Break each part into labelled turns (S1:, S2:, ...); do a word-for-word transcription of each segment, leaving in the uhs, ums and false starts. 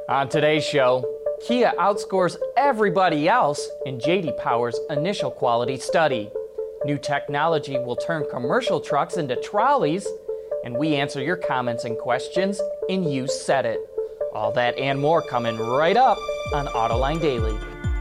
S1: On today's show, Kia outscores everybody else in J D Power's initial quality study. New technology will turn commercial trucks into trolleys, and we answer your comments and questions in You Said It. All that and more coming right up on Autoline Daily.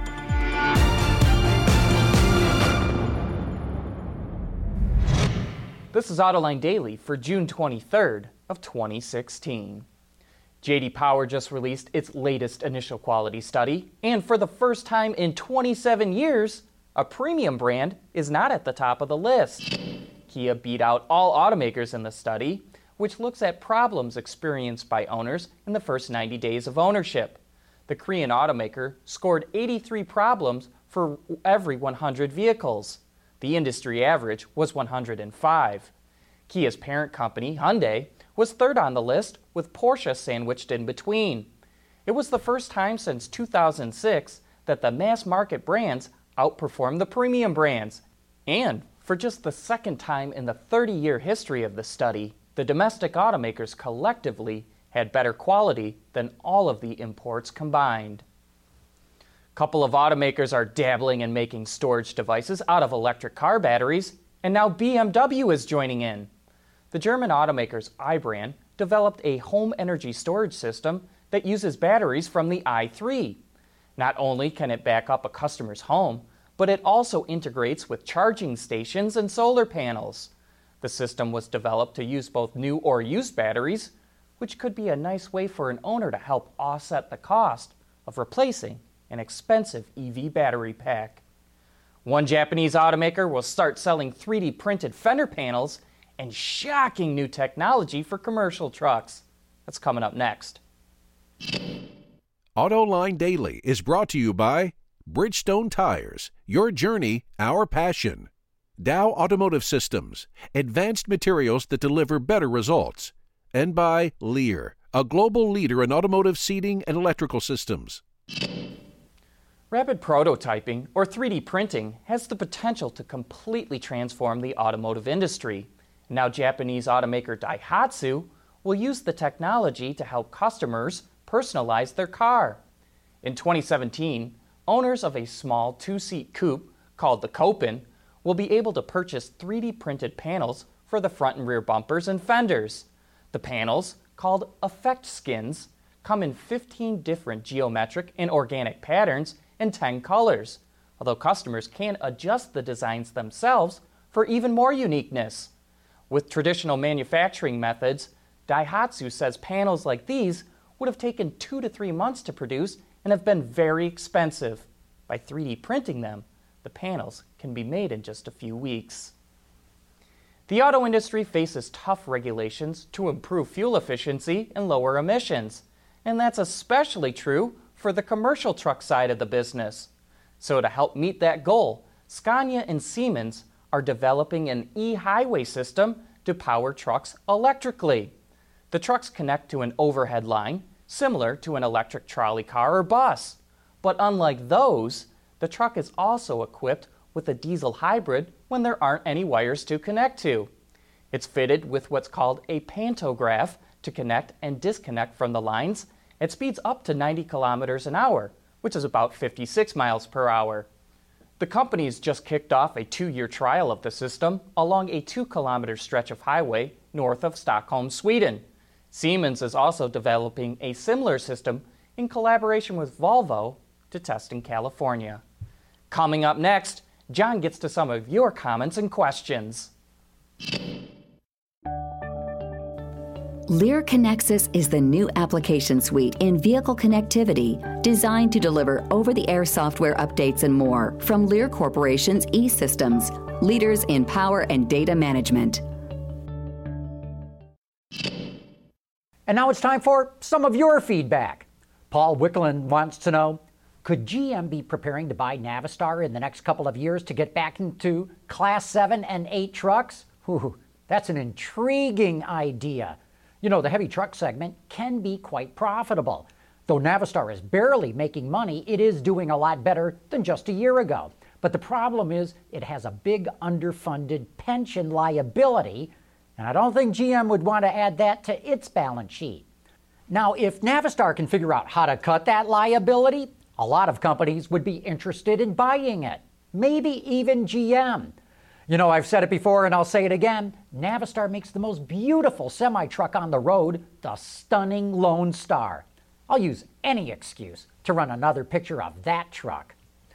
S1: This is Autoline Daily for June twenty-third of twenty sixteen. J D Power just released its latest initial quality study, and for the first time in twenty-seven years, a premium brand is not at the top of the list. Kia beat out all automakers in the study, which looks at problems experienced by owners in the first ninety days of ownership. The Korean automaker scored eighty-three problems for every one hundred vehicles. The industry average was one hundred five. Kia's parent company, Hyundai, was third on the list, with Porsche sandwiched in between. It was the first time since two thousand six that the mass market brands outperformed the premium brands. And for just the second time in the thirty-year history of the study, the domestic automakers collectively had better quality than all of the imports combined. A couple of automakers are dabbling in making storage devices out of electric car batteries, and now B M W is joining in. The German automaker's iBrand developed a home energy storage system that uses batteries from the i three. Not only can it back up a customer's home, but it also integrates with charging stations and solar panels. The system was developed to use both new or used batteries, which could be a nice way for an owner to help offset the cost of replacing an expensive E V battery pack. One Japanese automaker will start selling three D printed fender panels and shocking new technology for commercial trucks. That's coming up next.
S2: Autoline Daily is brought to you by Bridgestone Tires, your journey, our passion. Dow Automotive Systems, advanced materials that deliver better results. And by Lear, a global leader in automotive seating and electrical systems.
S1: Rapid prototyping, or three D printing, has the potential to completely transform the automotive industry. Now Japanese automaker Daihatsu will use the technology to help customers personalize their car. In twenty seventeen, owners of a small two-seat coupe called the Copen will be able to purchase three D printed panels for the front and rear bumpers and fenders. The panels, called effect skins, come in fifteen different geometric and organic patterns and ten colors, although customers can adjust the designs themselves for even more uniqueness. With traditional manufacturing methods, Daihatsu says panels like these would have taken two to three months to produce and have been very expensive. By three D printing them, the panels can be made in just a few weeks. The auto industry faces tough regulations to improve fuel efficiency and lower emissions, and that's especially true for the commercial truck side of the business. So to help meet that goal, Scania and Siemens are developing an e-highway system to power trucks electrically. The trucks connect to an overhead line, similar to an electric trolley car or bus. But unlike those, the truck is also equipped with a diesel hybrid when there aren't any wires to connect to. It's fitted with what's called a pantograph to connect and disconnect from the lines. It speeds up to ninety kilometers an hour, which is about fifty-six miles per hour. The company's just kicked off a two-year trial of the system along a two-kilometer stretch of highway north of Stockholm, Sweden. Siemens is also developing a similar system in collaboration with Volvo to test in California. Coming up next, John gets to some of your comments and questions.
S3: Lear Connexus is the new application suite in vehicle connectivity designed to deliver over-the-air software updates and more from Lear Corporation's E-Systems, leaders in power and data management.
S4: And now it's time for some of your feedback. Paul Wicklund wants to know, could G M be preparing to buy Navistar in the next couple of years to get back into Class seven and eight trucks? Ooh, that's an intriguing idea. You know, the heavy truck segment can be quite profitable. Though Navistar is barely making money, it is doing a lot better than just a year ago. But the problem is it has a big underfunded pension liability, and I don't think G M would want to add that to its balance sheet. Now, if Navistar can figure out how to cut that liability, a lot of companies would be interested in buying it. Maybe even G M. You know, I've said it before and I'll say it again. Navistar makes the most beautiful semi-truck on the road, the stunning Lone Star. I'll use any excuse to run another picture of that truck.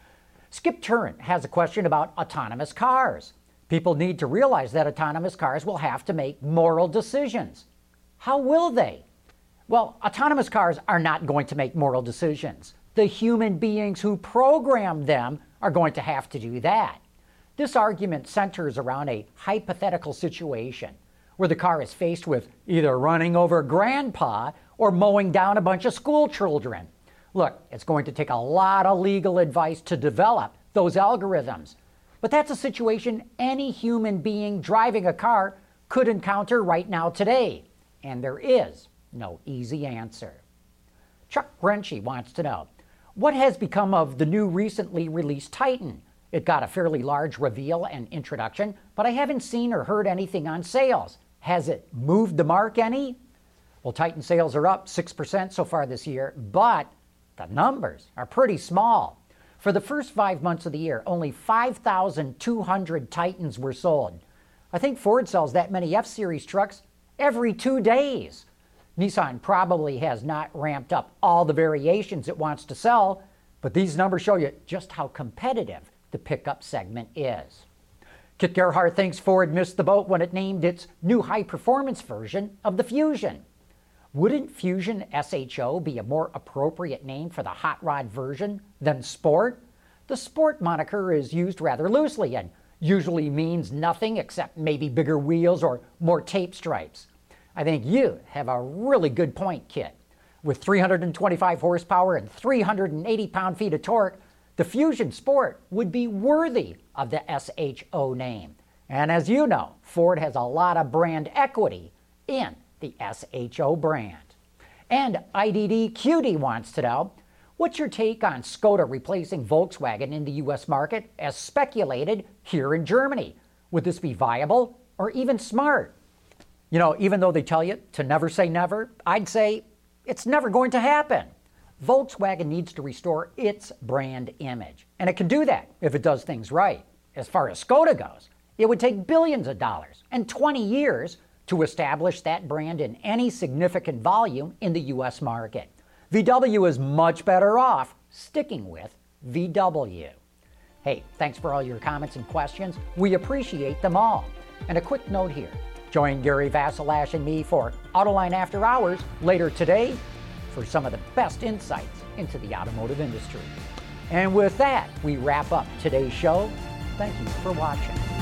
S4: Skip Turrent has a question about autonomous cars. People need to realize that autonomous cars will have to make moral decisions. How will they? Well, autonomous cars are not going to make moral decisions. The human beings who program them are going to have to do that. This argument centers around a hypothetical situation where the car is faced with either running over grandpa or mowing down a bunch of school children. Look, it's going to take a lot of legal advice to develop those algorithms, but that's a situation any human being driving a car could encounter right now today, and there is no easy answer. Chuck Grenche wants to know, what has become of the new recently released Titan? It got a fairly large reveal and introduction, but I haven't seen or heard anything on sales. Has it moved the mark any? Well, Titan sales are up six percent so far this year, but the numbers are pretty small. For the first five months of the year, only five thousand two hundred Titans were sold. I think Ford sells that many F-Series trucks every two days. Nissan probably has not ramped up all the variations it wants to sell, but these numbers show you just how competitive the pickup segment is. Kit Gerhart thinks Ford missed the boat when it named its new high-performance version of the Fusion. Wouldn't Fusion S H O be a more appropriate name for the hot rod version than Sport? The Sport moniker is used rather loosely and usually means nothing except maybe bigger wheels or more tape stripes. I think you have a really good point, Kit. With three hundred twenty-five horsepower and three hundred eighty pound-feet of torque, the Fusion Sport would be worthy of the S H O name. And as you know, Ford has a lot of brand equity in the S H O brand. And I D D Cutie wants to know, what's your take on Skoda replacing Volkswagen in the U S market as speculated here in Germany? Would this be viable or even smart? You know, even though they tell you to never say never, I'd say it's never going to happen. Volkswagen needs to restore its brand image, and it can do that if it does things right. As far as Skoda goes, it would take billions of dollars and twenty years to establish that brand in any significant volume in the U S market. V W is much better off sticking with V W. Hey, thanks for all your comments and questions. We appreciate them all. And a quick note here. Join Gary Vasilash and me for Autoline After Hours later today for some of the best insights into the automotive industry. And with that, we wrap up today's show. Thank you for watching.